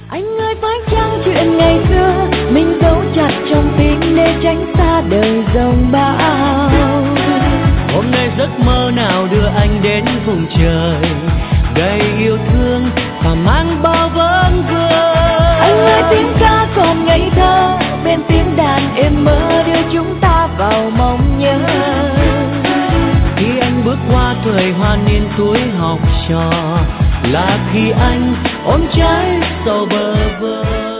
Anh ơi phải chăng chuyện ngày xưa mình giấu chặt trong tim để tránh xa đời dòng bão. Hôm nay giấc mơ nào đưa anh đến vùng trời đầy yêu thương và mang bao vấn vương. Anh ơi tiếng ca còn ngây thơ bên tiếng đàn êm mơ đưa chúng ta vào mong nhớ. Khi anh bước qua tuổi hoa niên tuổi học trò là khi anh ôm trái sầu bơ vơ.